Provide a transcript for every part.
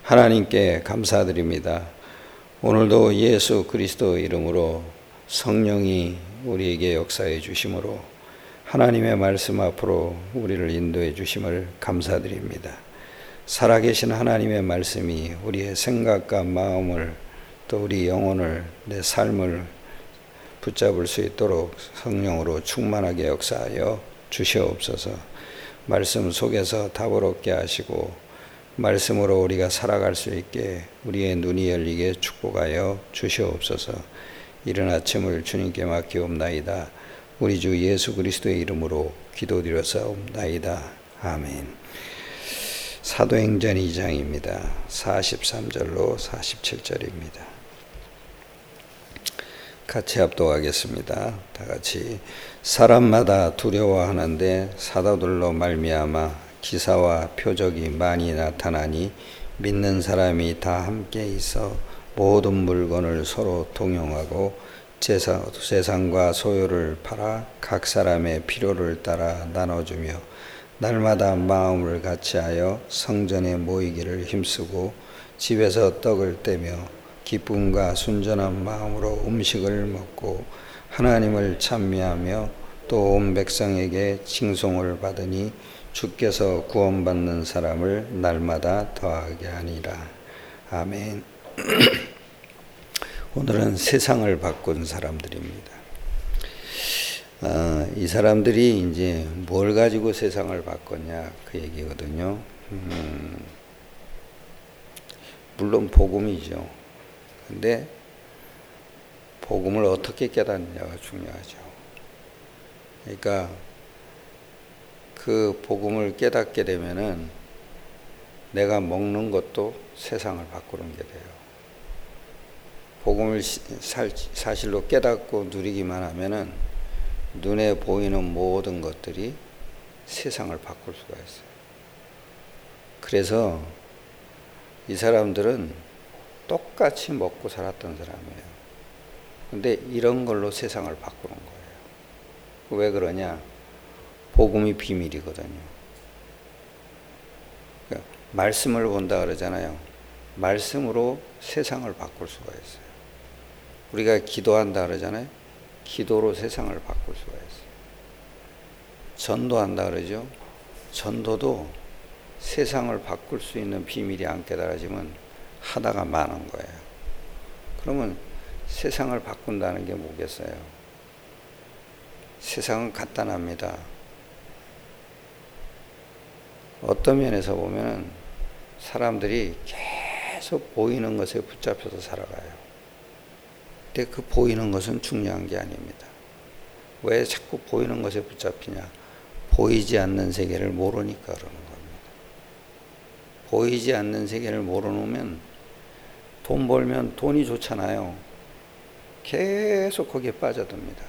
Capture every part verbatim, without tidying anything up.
하나님께 감사드립니다. 오늘도 예수 그리스도 이름으로 성령이 우리에게 역사해 주심으로 하나님의 말씀 앞으로 우리를 인도해 주심을 감사드립니다. 살아계신 하나님의 말씀이 우리의 생각과 마음을 또 우리 영혼을 내 삶을 붙잡을 수 있도록 성령으로 충만하게 역사하여 주시옵소서. 말씀 속에서 답을 얻게 하시고 말씀으로 우리가 살아갈 수 있게 우리의 눈이 열리게 축복하여 주시옵소서. 이른 아침을 주님께 맡기옵나이다. 우리 주 예수 그리스도의 이름으로 기도드렸사옵나이다. 아멘. 사도행전 이 장입니다. 사십삼 절로 사십칠 절입니다. 같이 합독하겠습니다. 다 같이. 사람마다 두려워하는데 사도들로 말미암아 기사와 표적이 많이 나타나니 믿는 사람이 다 함께 있어 모든 물건을 서로 동용하고 재산과 소유를 팔아 각 사람의 필요를 따라 나눠주며 날마다 마음을 같이하여 성전에 모이기를 힘쓰고 집에서 떡을 떼며 기쁨과 순전한 마음으로 음식을 먹고 하나님을 찬미하며 또 온 백성에게 칭송을 받으니 주께서 구원받는 사람을 날마다 더하게 하니라. 아멘. 오늘은 세상을 바꾼 사람들입니다. 어, 이 사람들이 이제 뭘 가지고 세상을 바꿨냐 그 얘기거든요. 음, 물론 복음이죠. 근데 복음을 어떻게 깨닫느냐가 중요하죠. 그러니까 그 복음을 깨닫게 되면은 내가 먹는 것도 세상을 바꾸는 게 돼요. 복음을 살, 사실로 깨닫고 누리기만 하면은 눈에 보이는 모든 것들이 세상을 바꿀 수가 있어요. 그래서 이 사람들은 똑같이 먹고 살았던 사람이에요. 근데 이런 걸로 세상을 바꾸는 거예요. 왜 그러냐? 복음이 비밀이거든요. 그러니까 말씀을 본다 그러잖아요. 말씀으로 세상을 바꿀 수가 있어요. 우리가 기도한다 그러잖아요. 기도로 세상을 바꿀 수가 있어요. 전도한다 그러죠. 전도도 세상을 바꿀 수 있는 비밀이 안 깨달아지면 하다가 마는 거예요. 그러면 세상을 바꾼다는 게 뭐겠어요? 세상은 간단합니다. 어떤 면에서 보면 사람들이 계속 보이는 것에 붙잡혀서 살아가요. 근데 그 보이는 것은 중요한 게 아닙니다. 왜 자꾸 보이는 것에 붙잡히냐? 보이지 않는 세계를 모르니까 그러는 겁니다. 보이지 않는 세계를 모르면 돈 벌면 돈이 좋잖아요. 계속 거기에 빠져듭니다.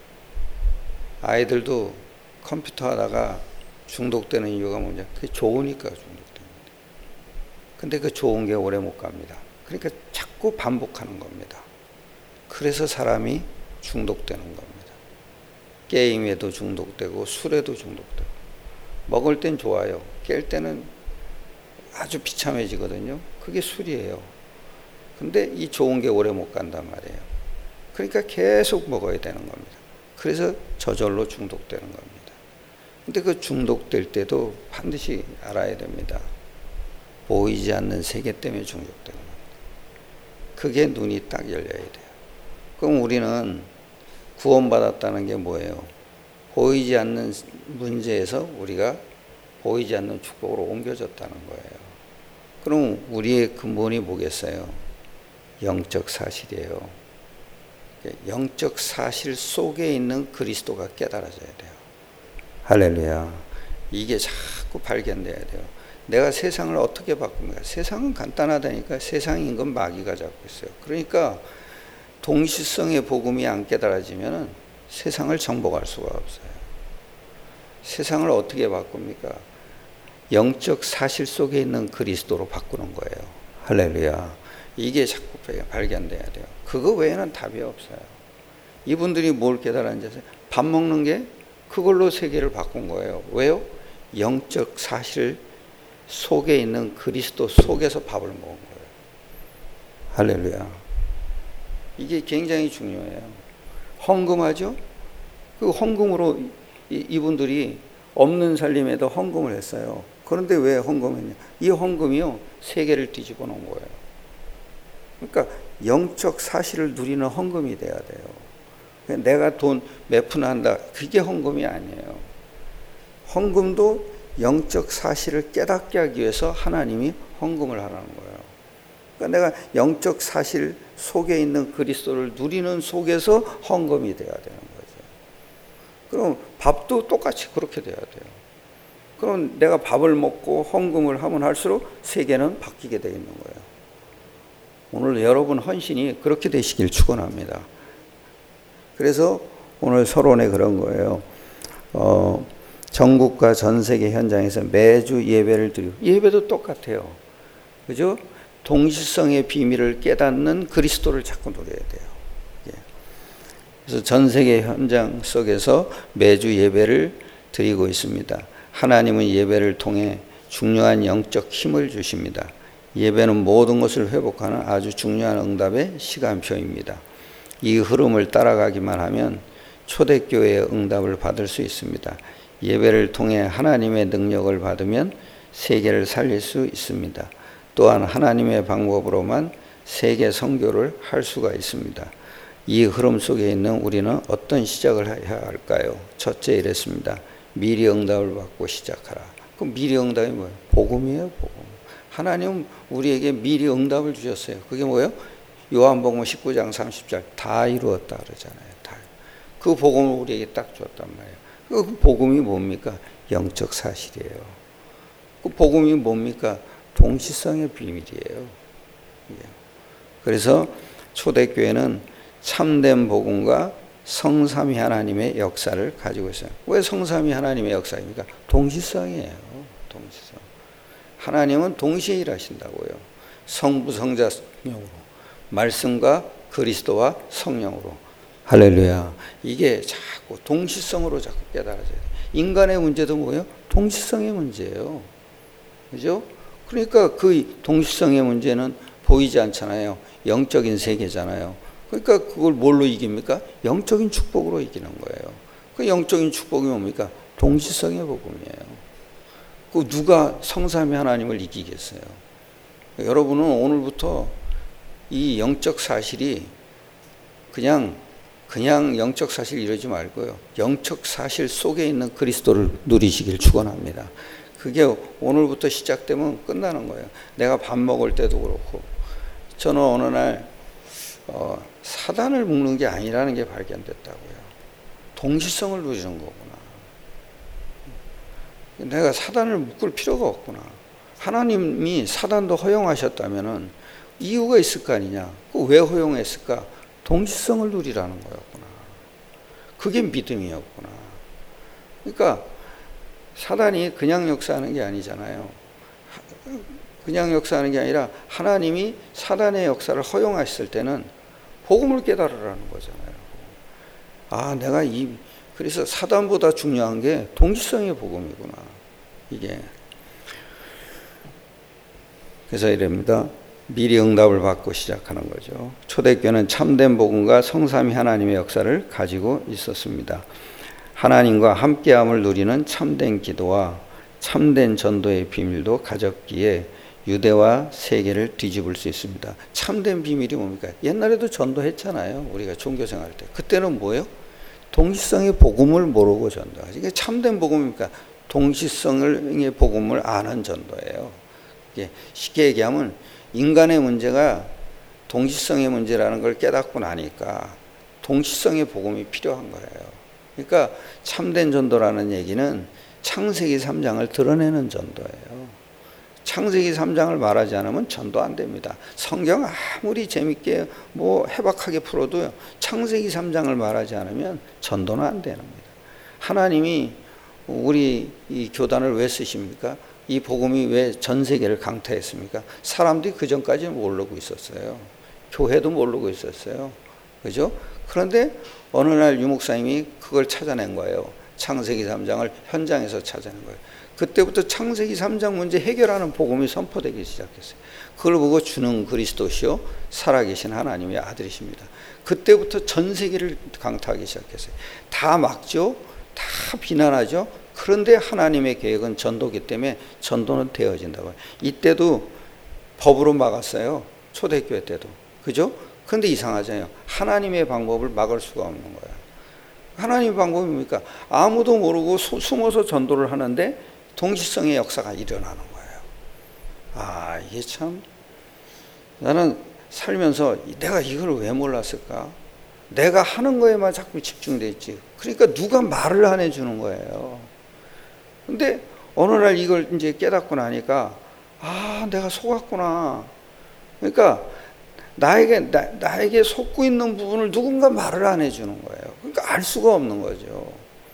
아이들도 컴퓨터 하다가 중독되는 이유가 뭐냐? 그게 좋으니까 중독됩니다. 근데 그 좋은 게 오래 못 갑니다. 그러니까 자꾸 반복하는 겁니다. 그래서 사람이 중독되는 겁니다. 게임에도 중독되고 술에도 중독되고 먹을 땐 좋아요. 깰 때는 아주 비참해지거든요. 그게 술이에요. 근데 이 좋은 게 오래 못 간단 말이에요. 그러니까 계속 먹어야 되는 겁니다. 그래서 저절로 중독되는 겁니다. 근데 그 중독될 때도 반드시 알아야 됩니다. 보이지 않는 세계 때문에 중독되는 겁니다. 그게 눈이 딱 열려야 돼요. 그럼 우리는 구원받았다는 게 뭐예요? 보이지 않는 문제에서 우리가 보이지 않는 축복으로 옮겨졌다는 거예요. 그럼 우리의 근본이 뭐겠어요? 영적 사실이에요. 영적 사실 속에 있는 그리스도가 깨달아져야 돼요. 할렐루야. 이게 자꾸 발견돼야 돼요. 내가 세상을 어떻게 바꿉니까? 세상은 간단하다니까. 세상인 건 마귀가 잡고 있어요. 그러니까 동시성의 복음이 안 깨달아지면 세상을 정복할 수가 없어요. 세상을 어떻게 바꿉니까? 영적 사실 속에 있는 그리스도로 바꾸는 거예요. 할렐루야. 이게 자꾸 발견돼야 돼요. 그거 외에는 답이 없어요. 이분들이 뭘 깨달았는지 아세요? 밥 먹는 게 그걸로 세계를 바꾼 거예요. 왜요? 영적 사실 속에 있는 그리스도 속에서 밥을 먹은 거예요. 할렐루야. 이게 굉장히 중요해요. 헌금하죠? 그 헌금으로 이분들이 없는 살림에도 헌금을 했어요. 그런데 왜 헌금했냐? 이 헌금이요, 세계를 뒤집어 놓은 거예요. 그러니까 영적 사실을 누리는 헌금이 돼야 돼요. 내가 돈 몇 푼 한다, 그게 헌금이 아니에요. 헌금도 영적 사실을 깨닫게 하기 위해서 하나님이 헌금을 하라는 거예요. 그러니까 내가 영적 사실 속에 있는 그리스도를 누리는 속에서 헌금이 돼야 되는 거죠. 그럼 밥도 똑같이 그렇게 돼야 돼요. 그럼 내가 밥을 먹고 헌금을 하면 할수록 세계는 바뀌게 되어 있는 거예요. 오늘 여러분 헌신이 그렇게 되시길 축원합니다. 그래서 오늘 서론에 그런 거예요. 어, 전국과 전 세계 현장에서 매주 예배를 드리고, 예배도 똑같아요. 그죠? 동시성의 비밀을 깨닫는 그리스도를 자꾸 누려야 돼요. 예. 그래서 전 세계 현장 속에서 매주 예배를 드리고 있습니다. 하나님은 예배를 통해 중요한 영적 힘을 주십니다. 예배는 모든 것을 회복하는 아주 중요한 응답의 시간표입니다. 이 흐름을 따라가기만 하면 초대교회의 응답을 받을 수 있습니다. 예배를 통해 하나님의 능력을 받으면 세계를 살릴 수 있습니다. 또한 하나님의 방법으로만 세계 선교를 할 수가 있습니다. 이 흐름 속에 있는 우리는 어떤 시작을 해야 할까요? 첫째 이랬습니다. 미리 응답을 받고 시작하라. 그럼 미리 응답이 뭐예요? 복음이에요, 복음. 하나님은 우리에게 미리 응답을 주셨어요. 그게 뭐예요? 요한복음 십구 장 삼십 절 다 이루었다 그러잖아요. 다. 그 복음을 우리에게 딱 줬단 말이에요. 그 복음이 뭡니까? 영적 사실이에요. 그 복음이 뭡니까? 동시성의 비밀이에요. 그래서 초대교회는 참된 복음과 성삼위 하나님의 역사를 가지고 있어요. 왜 성삼위 하나님의 역사입니까? 동시성이에요. 동시성. 하나님은 동시에 일하신다고요. 성부, 성자, 성령으로. 말씀과 그리스도와 성령으로. 할렐루야. 이게 자꾸 동시성으로 자꾸 깨달아져야 돼요. 인간의 문제도 뭐예요? 동시성의 문제예요. 그죠? 그러니까 그 동시성의 문제는 보이지 않잖아요. 영적인 세계잖아요. 그러니까 그걸 뭘로 이깁니까? 영적인 축복으로 이기는 거예요. 그 영적인 축복이 뭡니까? 동시성의 복음이에요. 그 누가 성삼위 하나님을 이기겠어요? 여러분은 오늘부터 이 영적 사실이 그냥 그냥 영적 사실 이러지 말고요. 영적 사실 속에 있는 그리스도를 누리시길 축원합니다. 그게 오늘부터 시작되면 끝나는 거예요. 내가 밥 먹을 때도 그렇고, 저는 어느 날 어, 사단을 묶는 게 아니라는 게 발견됐다고요. 동시성을 누리는 거구나. 내가 사단을 묶을 필요가 없구나. 하나님이 사단도 허용하셨다면은 이유가 있을 거 아니냐. 왜 허용했을까? 동시성을 누리라는 거였구나. 그게 믿음이었구나. 그러니까 사단이 그냥 역사하는 게 아니잖아요. 그냥 역사하는 게 아니라 하나님이 사단의 역사를 허용하셨을 때는 복음을 깨달으라는 거잖아요. 아, 내가 이 그래서 사단보다 중요한 게 동시성의 복음이구나. 이게 그래서 이랍니다. 미리 응답을 받고 시작하는 거죠. 초대교회는 참된 복음과 성삼위 하나님의 역사를 가지고 있었습니다. 하나님과 함께함을 누리는 참된 기도와 참된 전도의 비밀도 가졌기에 유대와 세계를 뒤집을 수 있습니다. 참된 비밀이 뭡니까? 옛날에도 전도했잖아요. 우리가 종교생활 때. 그때는 뭐예요? 동시성의 복음을 모르고 전도하지. 이게 참된 복음입니까? 동시성의 복음을 아는 전도예요. 이게 쉽게 얘기하면 인간의 문제가 동시성의 문제라는 걸 깨닫고 나니까 동시성의 복음이 필요한 거예요. 그러니까 참된 전도라는 얘기는 창세기 삼 장을 드러내는 전도예요. 창세기 삼 장을 말하지 않으면 전도 안 됩니다. 성경 아무리 재밌게 뭐 해박하게 풀어도요, 창세기 삼 장을 말하지 않으면 전도는 안 되는 겁니다. 하나님이 우리 이 교단을 왜 쓰십니까? 이 복음이 왜 전 세계를 강타했습니까? 사람들이 그 전까지는 모르고 있었어요. 교회도 모르고 있었어요. 그죠? 그런데 어느 날 유목사님이 그걸 찾아낸 거예요. 창세기 삼 장을 현장에서 찾아낸 거예요. 그때부터 창세기 삼 장 문제 해결하는 복음이 선포되기 시작했어요. 그걸 보고 주는 그리스도시요 살아계신 하나님의 아들이십니다. 그때부터 전 세계를 강타하기 시작했어요. 다 막죠. 다 비난하죠. 그런데 하나님의 계획은 전도기 때문에 전도는 되어진다고요. 이때도 법으로 막았어요. 초대교회 때도. 그죠? 그런데 이상하잖아요. 하나님의 방법을 막을 수가 없는 거예요. 하나님의 방법이 뭡니까? 아무도 모르고 소, 숨어서 전도를 하는데 동시성의 역사가 일어나는 거예요. 아, 이게 참, 나는 살면서 내가 이걸 왜 몰랐을까? 내가 하는 거에만 자꾸 집중돼 있지. 그러니까 누가 말을 안 해주는 거예요. 근데 어느 날 이걸 이제 깨닫고 나니까, 아, 내가 속았구나. 그러니까 나에게, 나, 나에게 속고 있는 부분을 누군가 말을 안 해주는 거예요. 그러니까 알 수가 없는 거죠.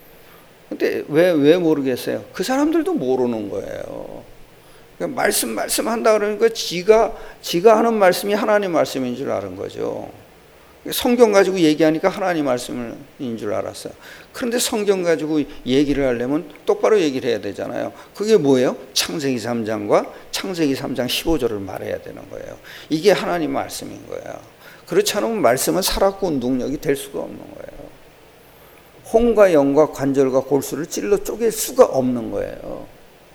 근데 왜, 왜 모르겠어요? 그 사람들도 모르는 거예요. 그러니까 말씀, 말씀 한다 그러니까 지가, 지가 하는 말씀이 하나님 말씀인 줄 아는 거죠. 성경 가지고 얘기하니까 하나님 말씀인 줄 알았어요. 그런데 성경 가지고 얘기를 하려면 똑바로 얘기를 해야 되잖아요. 그게 뭐예요? 창세기 삼 장과 창세기 삼 장 십오 절을 말해야 되는 거예요. 이게 하나님 말씀인 거예요. 그렇지 않으면 말씀은 살았고 운동력이 될 수가 없는 거예요. 혼과 영과 관절과 골수를 찔러 쪼갤 수가 없는 거예요.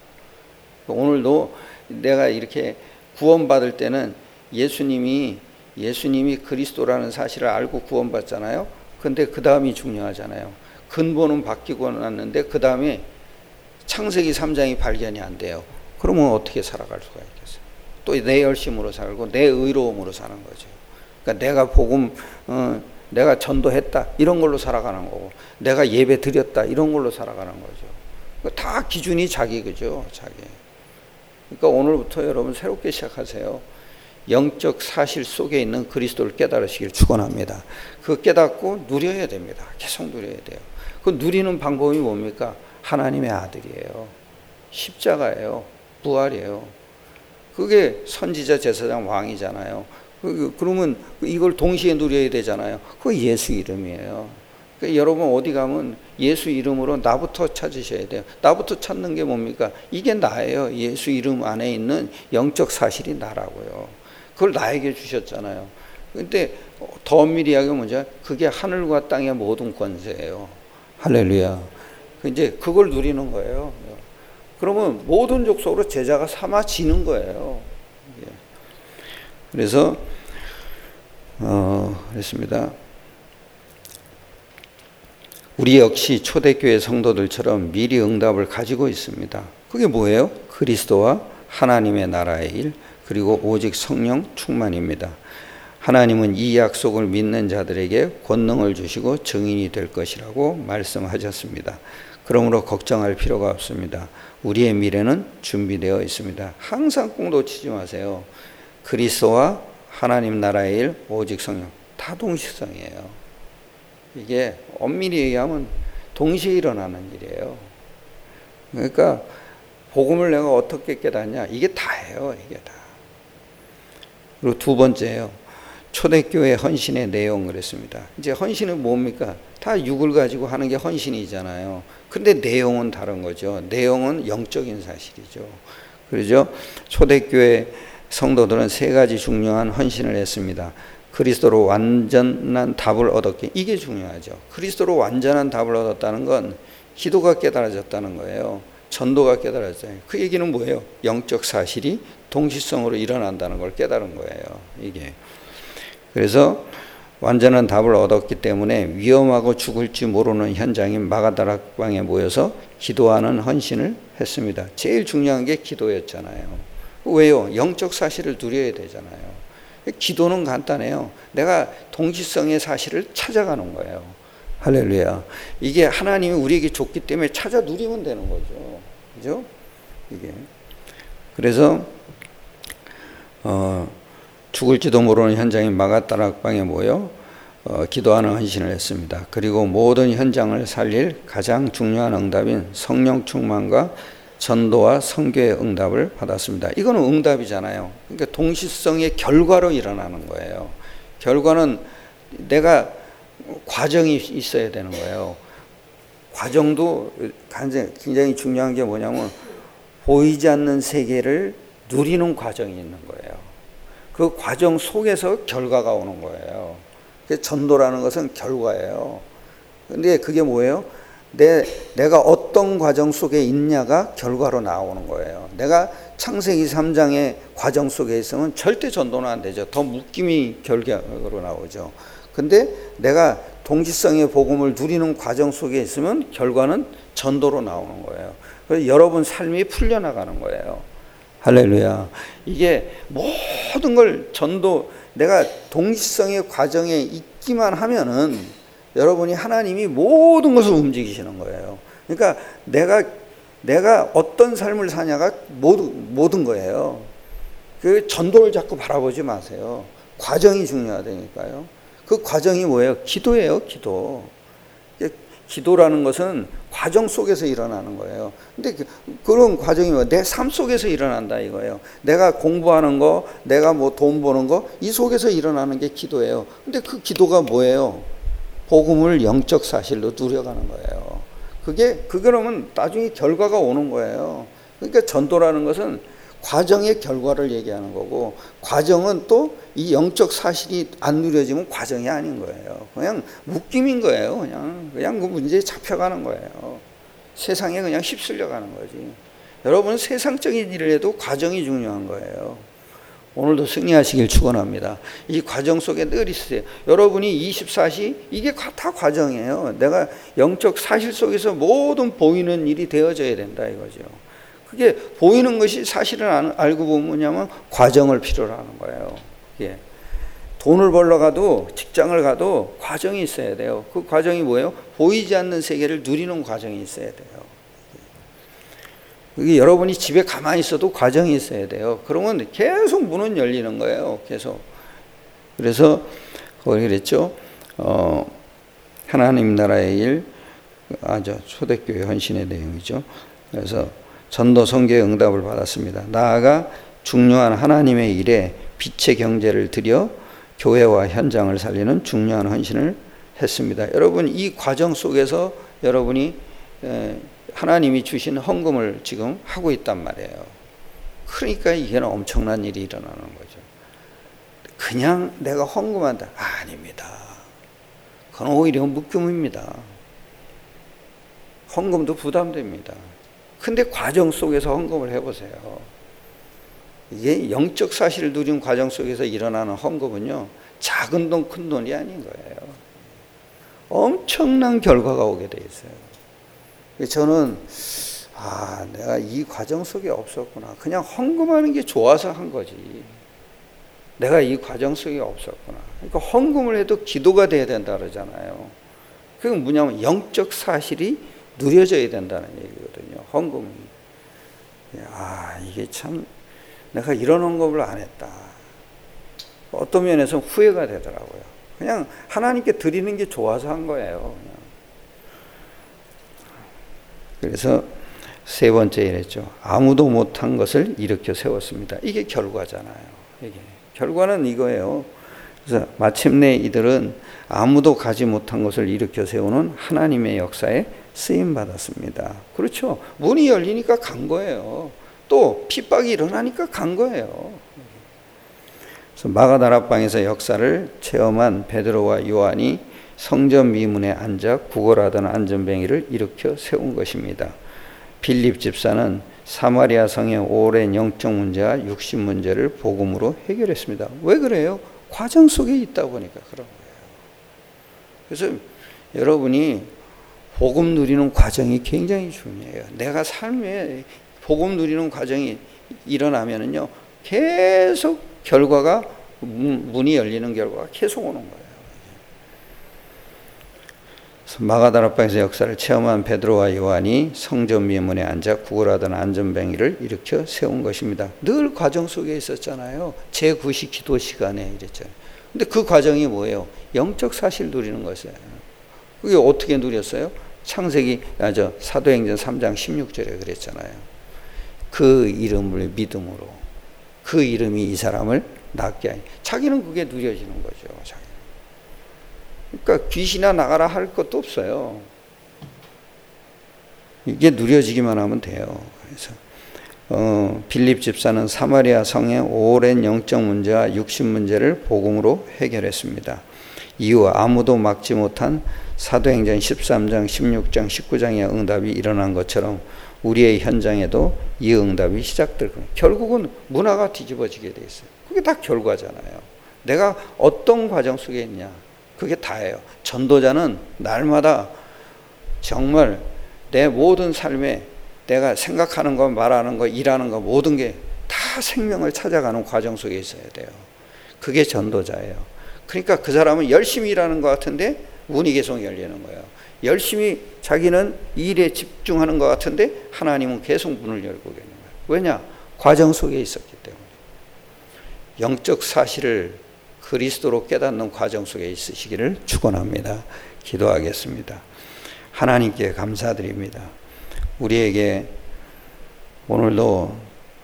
오늘도 내가 이렇게 구원받을 때는 예수님이 예수님이 그리스도라는 사실을 알고 구원받잖아요. 근데 그 다음이 중요하잖아요. 근본은 바뀌고 났는데 그 다음에 창세기 삼 장이 발견이 안 돼요. 그러면 어떻게 살아갈 수가 있겠어요? 또 내 열심으로 살고 내 의로움으로 사는 거죠. 그러니까 내가 복음, 어, 내가 전도했다 이런 걸로 살아가는 거고, 내가 예배 드렸다 이런 걸로 살아가는 거죠. 다 기준이 자기 그죠, 자기. 그러니까 오늘부터 여러분 새롭게 시작하세요. 영적 사실 속에 있는 그리스도를 깨달으시길 축원합니다. 그 깨닫고 누려야 됩니다. 계속 누려야 돼요. 그 누리는 방법이 뭡니까? 하나님의 아들이에요. 십자가예요. 부활이에요. 그게 선지자, 제사장, 왕이잖아요. 그러면 이걸 동시에 누려야 되잖아요. 그거 예수 이름이에요. 그러니까 여러분 어디 가면 예수 이름으로 나부터 찾으셔야 돼요. 나부터 찾는 게 뭡니까? 이게 나예요. 예수 이름 안에 있는 영적 사실이 나라고요. 그걸 나에게 주셨잖아요. 근데 더 엄밀히 이야기하면 뭐죠? 그게 하늘과 땅의 모든 권세예요. 할렐루야. 이제 그걸 누리는 거예요. 그러면 모든 족속으로 제자가 삼아지는 거예요. 그래서 어, 그렇습니다. 우리 역시 초대교회 성도들처럼 미리 응답을 가지고 있습니다. 그게 뭐예요? 그리스도와 하나님의 나라의 일, 그리고 오직 성령 충만입니다. 하나님은 이 약속을 믿는 자들에게 권능을 주시고 증인이 될 것이라고 말씀하셨습니다. 그러므로 걱정할 필요가 없습니다. 우리의 미래는 준비되어 있습니다. 항상 꼭 놓치지 마세요. 그리스도와 하나님 나라의 일, 오직 성령, 다 동시성이에요. 이게 엄밀히 얘기하면 동시에 일어나는 일이에요. 그러니까 복음을 내가 어떻게 깨닫냐? 이게 다예요. 이게 다. 그리고 두 번째요. 초대교회 헌신의 내용을 했습니다. 이제 헌신은 뭡니까? 다 육을 가지고 하는 게 헌신이잖아요. 근데 내용은 다른 거죠. 내용은 영적인 사실이죠. 그렇죠? 초대교회 성도들은 세 가지 중요한 헌신을 했습니다. 그리스도로 완전한 답을 얻었기, 이게 중요하죠. 그리스도로 완전한 답을 얻었다는 건 기도가 깨달아졌다는 거예요. 전도가 깨달아졌어요. 그 얘기는 뭐예요? 영적 사실이 동시성으로 일어난다는 걸 깨달은 거예요. 이게. 그래서 완전한 답을 얻었기 때문에 위험하고 죽을지 모르는 현장인 마가다락방에 모여서 기도하는 헌신을 했습니다. 제일 중요한 게 기도였잖아요. 왜요? 영적 사실을 누려야 되잖아요. 기도는 간단해요. 내가 동시성의 사실을 찾아가는 거예요. 할렐루야. 이게 하나님이 우리에게 줬기 때문에 찾아 누리면 되는 거죠. 그죠? 이게. 그래서, 어, 죽을지도 모르는 현장인 마가다락방에 모여 어, 기도하는 헌신을 했습니다. 그리고 모든 현장을 살릴 가장 중요한 응답인 성령 충만과 전도와 선교의 응답을 받았습니다. 이거는 응답이잖아요. 그러니까 동시성의 결과로 일어나는 거예요. 결과는 내가 과정이 있어야 되는 거예요. 과정도 굉장히 중요한 게 뭐냐면 보이지 않는 세계를 누리는 과정이 있는 거예요. 그 과정 속에서 결과가 오는 거예요. 전도라는 것은 결과예요. 근데 그게 뭐예요? 내, 내가 어떤 과정 속에 있냐가 결과로 나오는 거예요. 내가 창세기 삼 장의 과정 속에 있으면 절대 전도는 안 되죠. 더 묶임이 결과로 나오죠. 근데 내가 동질성의 복음을 누리는 과정 속에 있으면 결과는 전도로 나오는 거예요. 그래서 여러분 삶이 풀려나가는 거예요. 할렐루야. 이게 모든 걸 전도, 내가 동질성의 과정에 있기만 하면은 여러분이 하나님이 모든 것을 움직이시는 거예요. 그러니까 내가 내가 어떤 삶을 사냐가 모든 모든 거예요. 그 전도를 자꾸 바라보지 마세요. 과정이 중요하다니까요. 그 과정이 뭐예요? 기도예요, 기도. 기도라는 것은 과정 속에서 일어나는 거예요. 근데 그, 그런 과정이 뭐 내 삶 속에서 일어난다 이거예요. 내가 공부하는 거, 내가 뭐 돈 버는 거, 이 속에서 일어나는 게 기도예요. 근데 그 기도가 뭐예요? 복음을 영적 사실로 누려가는 거예요. 그게, 그러면 나중에 결과가 오는 거예요. 그러니까 전도라는 것은 과정의 결과를 얘기하는 거고, 과정은 또 이 영적 사실이 안 누려지면 과정이 아닌 거예요. 그냥 묶임인 거예요. 그냥, 그냥 그 문제에 잡혀가는 거예요. 세상에 그냥 휩쓸려 가는 거지. 여러분은 세상적인 일을 해도 과정이 중요한 거예요. 오늘도 승리하시길 축원합니다. 이 과정 속에 늘 있으세요. 여러분이 이십사 시 이게 다 과정이에요. 내가 영적 사실 속에서 모든 보이는 일이 되어져야 된다 이거죠. 그게 보이는 것이 사실을 알고 보면 뭐냐면 과정을 필요로 하는 거예요. 예. 돈을 벌러 가도 직장을 가도 과정이 있어야 돼요. 그 과정이 뭐예요? 보이지 않는 세계를 누리는 과정이 있어야 돼요. 이게 여러분이 집에 가만히 있어도 과정이 있어야 돼요. 그러면 계속 문은 열리는 거예요. 계속. 그래서 거기 그랬죠. 어, 하나님 나라의 일, 아주 초대교회 헌신의 내용이죠. 그래서 전도 선교의 응답을 받았습니다. 나아가 중요한 하나님의 일에 빛의 경제를 들여 교회와 현장을 살리는 중요한 헌신을 했습니다. 여러분 이 과정 속에서 여러분이 하나님이 주신 헌금을 지금 하고 있단 말이에요. 그러니까 이게 엄청난 일이 일어나는 거죠. 그냥 내가 헌금한다. 아닙니다. 그건 오히려 묶음입니다. 헌금도 부담됩니다. 근데 과정 속에서 헌금을 해보세요. 이게 영적 사실을 누린 과정 속에서 일어나는 헌금은요, 작은 돈, 큰 돈이 아닌 거예요. 엄청난 결과가 오게 돼 있어요. 저는, 아, 내가 이 과정 속에 없었구나. 그냥 헌금하는 게 좋아서 한 거지. 내가 이 과정 속에 없었구나. 그러니까 헌금을 해도 기도가 돼야 된다 그러잖아요. 그건 뭐냐면 영적 사실이 누려져야 된다는 얘기거든요. 헌금이. 아, 이게 참, 내가 이런 헌금을 안 했다. 어떤 면에서 후회가 되더라고요. 그냥 하나님께 드리는 게 좋아서 한 거예요. 그냥. 그래서 세 번째 이랬죠. 아무도 못한 것을 일으켜 세웠습니다. 이게 결과잖아요. 이게 결과는 이거예요. 그래서 마침내 이들은 아무도 가지 못한 것을 일으켜 세우는 하나님의 역사에 쓰임 받았습니다. 그렇죠. 문이 열리니까 간 거예요. 또 핍박이 일어나니까 간 거예요. 그래서 마가다락방에서 역사를 체험한 베드로와 요한이 성전 미문에 앉아 구걸하던 안전뱅이를 일으켜 세운 것입니다. 빌립 집사는 사마리아 성의 오랜 영적 문제와 육신 문제를 복음으로 해결했습니다. 왜 그래요? 과정 속에 있다 보니까 그런 거예요. 그래서 여러분이 복음 누리는 과정이 굉장히 중요해요. 내가 삶에 복음 누리는 과정이 일어나면은요, 계속 결과가, 문이 열리는 결과가 계속 오는 거예요. 마가다락방에서 역사를 체험한 베드로와 요한이 성전 미문에 앉아 구걸하던 안전뱅이를 일으켜 세운 것입니다. 늘 과정 속에 있었잖아요. 제구 시 기도 시간에 이랬잖아요. 근데 그 과정이 뭐예요? 영적 사실 누리는 것이에요. 그게 어떻게 누렸어요? 창세기, 아, 저 사도행전 삼 장 십육 절에 그랬잖아요. 그 이름을 믿음으로, 그 이름이 이 사람을 낫게 하니, 자기는 그게 누려지는 거죠. 자기. 그러니까 귀신아 나가라 할 것도 없어요. 이게 누려지기만 하면 돼요. 그래서 어, 빌립 집사는 사마리아 성의 오랜 영적 문제와 육신 문제를 복음으로 해결했습니다. 이후 아무도 막지 못한 사도행전 십삼 장, 십육 장, 십구 장의 응답이 일어난 것처럼 우리의 현장에도 이 응답이 시작될 겁니다. 결국은 문화가 뒤집어지게 돼 있어요. 그게 다 결과잖아요. 내가 어떤 과정 속에 있냐, 그게 다예요. 전도자는 날마다 정말 내 모든 삶에 내가 생각하는 거, 말하는 거, 일하는 거 모든 게 다 생명을 찾아가는 과정 속에 있어야 돼요. 그게 전도자예요. 그러니까 그 사람은 열심히 일하는 것 같은데 문이 계속 열리는 거예요. 열심히 자기는 일에 집중하는 것 같은데 하나님은 계속 문을 열고 계는 거예요. 왜냐? 과정 속에 있었기 때문에. 영적 사실을 그리스도로 깨닫는 과정 속에 있으시기를 축원합니다. 기도하겠습니다. 하나님께 감사드립니다. 우리에게 오늘도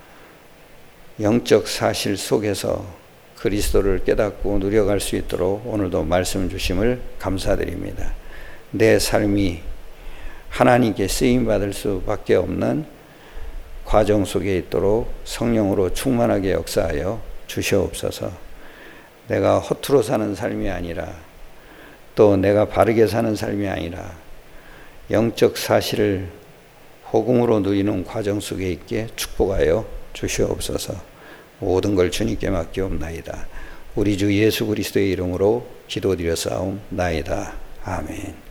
영적 사실 속에서 그리스도를 깨닫고 누려갈 수 있도록 오늘도 말씀 주심을 감사드립니다. 내 삶이 하나님께 쓰임받을 수밖에 없는 과정 속에 있도록 성령으로 충만하게 역사하여 주시옵소서. 내가 허투루 사는 삶이 아니라 또 내가 바르게 사는 삶이 아니라 영적 사실을 복음으로 누리는 과정 속에 있게 축복하여 주시옵소서. 모든 걸 주님께 맡기옵나이다. 우리 주 예수 그리스도의 이름으로 기도드려 싸움나이다. 아멘.